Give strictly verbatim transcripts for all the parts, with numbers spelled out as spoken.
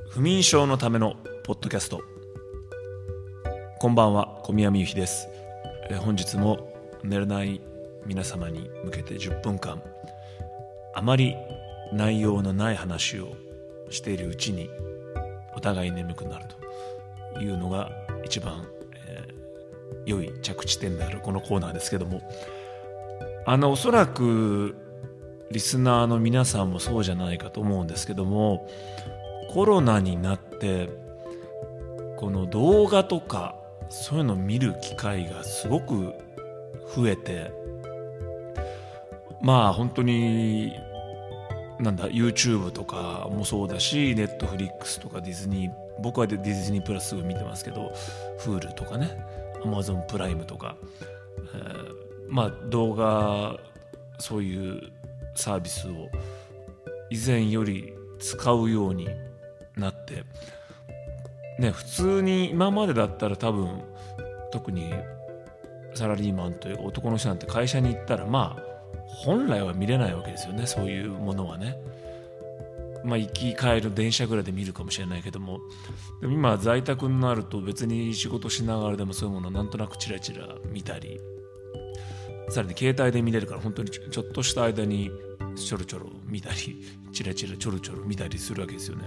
不眠症のためのポッドキャスト。こんばんは、小宮みゆきです。え本日も寝れない皆様に向けてじゅっぷんかん、あまり内容のない話をしているうちにお互い眠くなるというのが一番、えー、良い着地点であるこのコーナーですけども、あのおそらくリスナーの皆さんもそうじゃないかと思うんですけども、コロナになってこの動画とかそういうのを見る機会がすごく増えて、まあ本当になんだ YouTube とかもそうだし、 Netflix とかディズニー、僕はディズニープラス見てますけど、 Hulu とかね、 Amazon プライムとか、えー、まあ動画そういうサービスを以前より使うようになってね、普通に今までだったら多分特にサラリーマンというか男の人なんて会社に行ったらまあ本来は見れないわけですよね、そういうものはね。まあ行き帰る電車ぐらいで見るかもしれないけども、でも今在宅になると別に仕事しながらでもそういうものをなんとなくチラチラ見たり、さらに携帯で見れるから本当にちょっとした間にちょろちょろ見たり、チラチラちょろちょろ見たりするわけですよね。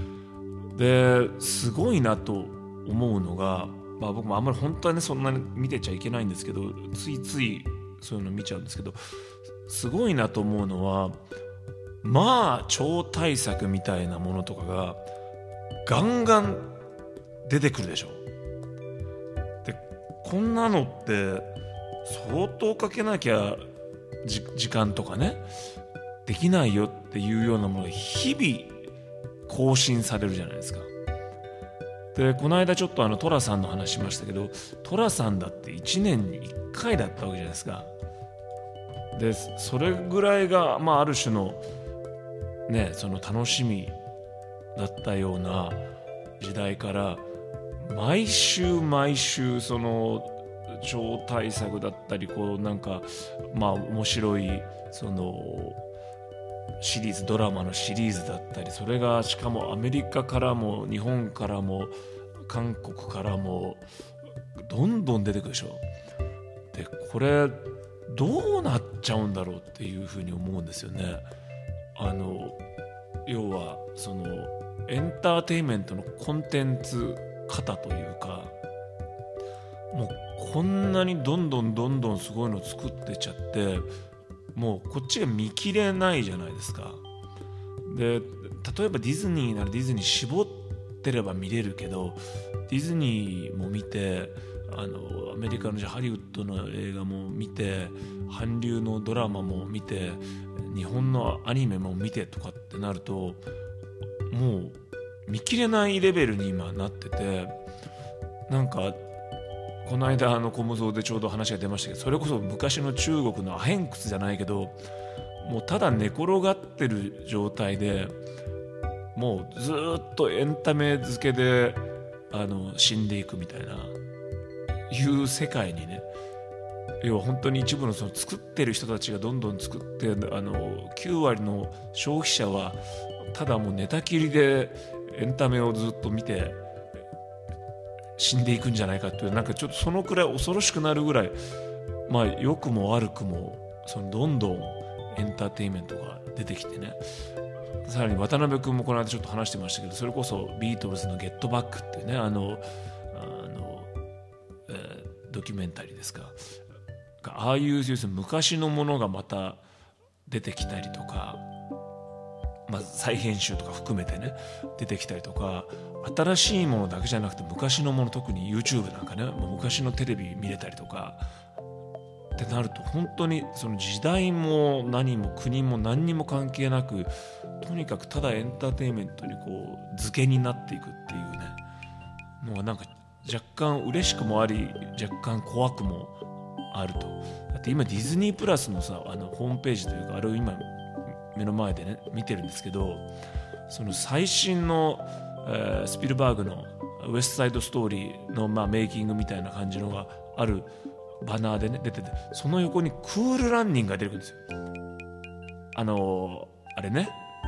ですごいなと思うのが、まあ、僕もあんまり本当はねそんなに見てちゃいけないんですけど、ついついそういうの見ちゃうんですけど、すごいなと思うのは、まあ超大作みたいなものとかがガンガン出てくるでしょ。でこんなのって相当かけなきゃじ時間とかねできないよっていうようなものが日々更新されるじゃないですか。でこの間ちょっとあのトラさんの話しましたけど、トラさんだっていちねんにいっかいだったわけじゃないですか。でそれぐらいが、まあ、ある種のねその楽しみだったような時代から、毎週毎週その超大作だったり、こうなんかまあ面白いそのシリーズ、ドラマのシリーズだったり、それがしかもアメリカからも日本からも韓国からもどんどん出てくるでしょ。でこれどうなっちゃうんだろうっていうふうに思うんですよね。あの要はそのエンターテインメントのコンテンツ型というか、もうこんなにどんどんどんどんすごいの作ってちゃって、もうこっちが見切れないじゃないですか。で例えばディズニーならディズニー絞ってれば見れるけど、ディズニーも見て、あのアメリカのハリウッドの映画も見て、韓流のドラマも見て、日本のアニメも見てとかってなると、もう見切れないレベルに今なってて、なんかこの間あのコムゾーでちょうど話が出ましたけど、それこそ昔の中国のアヘン窟じゃないけど、もうただ寝転がってる状態で、もうずっとエンタメ漬けであの死んでいくみたいないう世界にね、要は本当に一部のその作ってる人たちがどんどん作って、あのきゅうわりの消費者はただもう寝たきりでエンタメをずっと見て死んでいくんじゃないかっていう、なんかちょっとそのくらい恐ろしくなるぐらい、まあ良くも悪くもそのどんどんエンターテインメントが出てきてね。さらに渡辺君もこの間ちょっと話してましたけど、それこそビートルズのゲットバックっていうね、あのあの、えー、ドキュメンタリーですか、ああいう昔のものがまた出てきたりとか、まあ、再編集とか含めてね出てきたりとか、新しいものだけじゃなくて昔のもの、特に YouTube なんかね、昔のテレビ見れたりとかってなると、本当にその時代も何も国も何にも関係なく、とにかくただエンターテインメントにこう漬けになっていくっていうねのが、なんか若干嬉しくもあり若干怖くもあると。だって今ディズニープラスのさ、あのホームページというか、あれを今目の前でね見てるんですけど、その最新の、えー、スピルバーグのウエストサイドストーリーの、まあ、メイキングみたいな感じのがあるバナーでね出てて、その横にクールランニングが出てくるんですよ。あのー、あれね、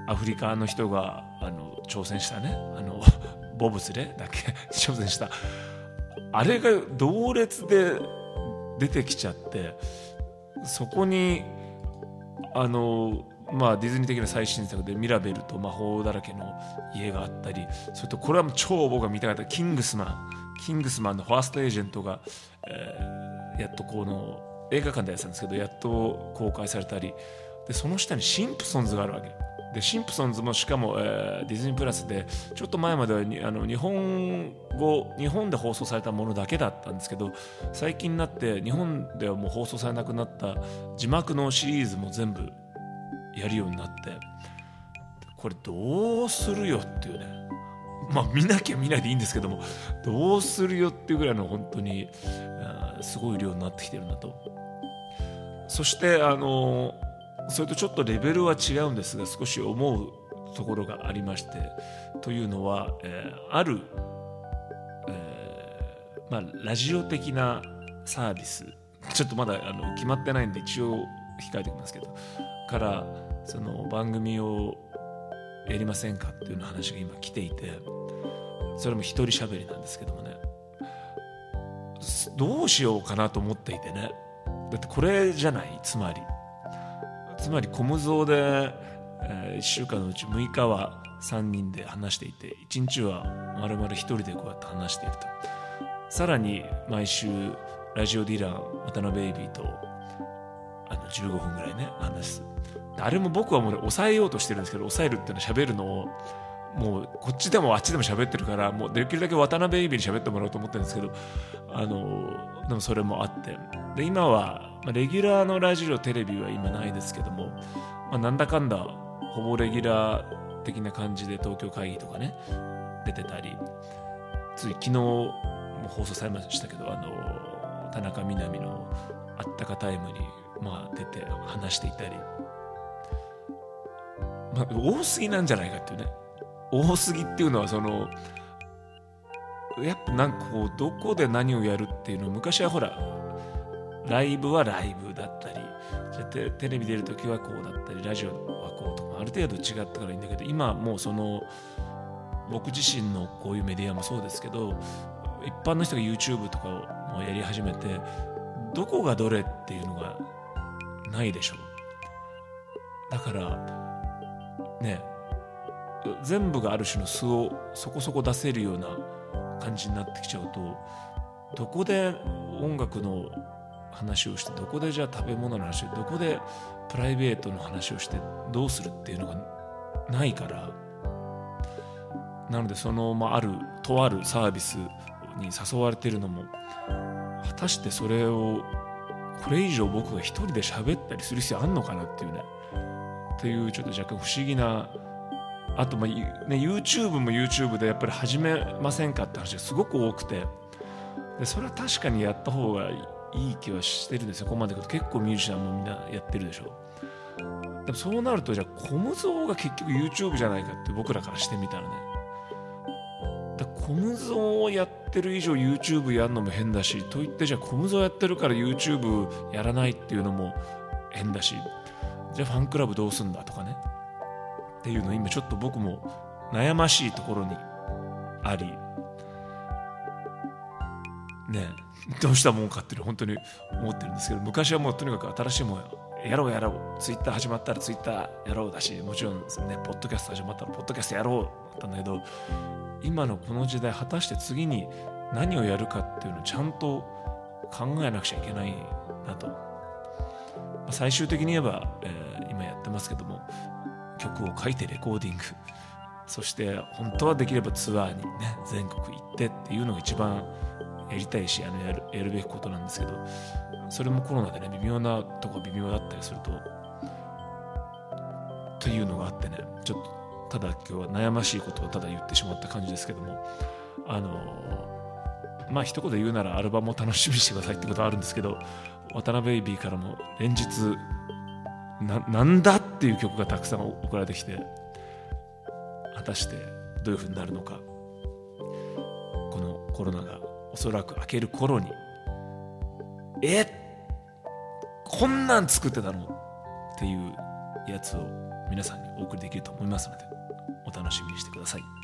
アフリカの人があの挑戦したね、あのボブスレーだっけ挑戦したあれが同列で出てきちゃって、そこにあのまあディズニー的な最新作でミラベルと魔法だらけの家があったり、それとこれはもう超僕が見たかったキングスマンキングスマンのファーストエージェントが、えー、やっとこの映画館でやってたんですけど、やっと公開されたりで、その下にシンプソンズがあるわけで、シンプソンズもしかも、えー、ディズニープラスでちょっと前まではにあの日本語日本で放送されたものだけだったんですけど、最近になって日本ではもう放送されなくなった字幕のシリーズも全部やるようになって、これどうするよっていうね、まあ見なきゃ見ないでいいんですけども、どうするよっていうぐらいの本当にすごい量になってきてるんだと。そしてあのそれとちょっとレベルは違うんですが、少し思うところがありまして、というのは、えー、ある、えーまあ、ラジオ的なサービス、ちょっとまだあの決まってないんで一応控えておきますけどからその番組をやりませんかっていうような話が今来ていて、それも一人喋りなんですけどもね、どうしようかなと思っていてね。だってこれじゃない、つまりつまりコムゾーで、えー、いっしゅうかんのうちむいかはさんにんで話していて、いちにちはまるまるひとりでこうやって話していると。さらに毎週ラジオディラン渡辺ベイビーとあのじゅうごふんぐらいね話す。あれも僕はもう、ね、抑えようとしてるんですけど、抑えるっていうのは喋るのをもうこっちでもあっちでも喋ってるから、もうできるだけ渡辺ベイビーに喋ってもらおうと思ってるんですけど、あのでもそれもあって、で今は、まあ、レギュラーのラジオテレビは今ないですけども、まあ、なんだかんだほぼレギュラー的な感じで東京会議とかね出てたり、つい昨日も放送されましたけど、あの田中みな実のあったかタイムに、まあ、出て話していたり、まあ、多すぎなんじゃないかっていうね。多すぎっていうのはそのやっぱなんかこうどこで何をやるっていうのを、昔はほらライブはライブだったり、じゃテ、テレビ出るときはこうだったり、ラジオはこうとかある程度違ったからいいんだけど、今もうその僕自身のこういうメディアもそうですけど、一般の人が YouTube とかをもうやり始めて、どこがどれっていうのがないでしょう。だからね、全部がある種の素をそこそこ出せるような感じになってきちゃうと、どこで音楽の話をして、どこでじゃあ食べ物の話を、どこでプライベートの話をしてどうするっていうのがないから、なのでその、まあ、あるとあるサービスに誘われているのも、果たしてそれをこれ以上僕が一人で喋ったりする必要あんのかなっていうね、っていうちょっと若干不思議な。あと、まあね、YouTube も YouTube でやっぱり始めませんかって話がすごく多くて、でそれは確かにやった方がいい気はしてるんですよ。ここまで結構ミュージシャンもみんなやってるでしょ。でもそうなると、じゃあコムゾーが結局 YouTube じゃないかって僕らからしてみたらね、だコムゾーをやってる以上 YouTube やるのも変だし、といってじゃあコムゾーやってるから YouTube やらないっていうのも変だし、じゃあファンクラブどうすんだとかねっていうの、今ちょっと僕も悩ましいところにありね、どうしたもんかっていうの本当に思ってるんですけど、昔はもうとにかく新しいもんやろうやろう、ツイッター始まったらツイッターやろうだし、もちろんねポッドキャスト始まったらポッドキャストやろうだったんだけど、今のこの時代果たして次に何をやるかっていうのをちゃんと考えなくちゃいけないなと。最終的に言えば、えー、今やってますけども、曲を書いてレコーディング、そして本当はできればツアーにね全国行ってっていうのが一番やりたいし、あのやる、やるべきことなんですけど、それもコロナでね微妙なとこ微妙だったりするとというのがあってね、ちょっとただ今日は悩ましいことをただ言ってしまった感じですけども、あのまあ一言で言うならアルバムを楽しみにしてくださいってことはあるんですけど、渡辺ベイビーからも連日 な, なんだっていう曲がたくさん送られてきて、果たしてどういう風になるのか、このコロナがおそらく明ける頃に、えこんなん作ってたのっていうやつを皆さんにお送りできると思いますので、お楽しみにしてください。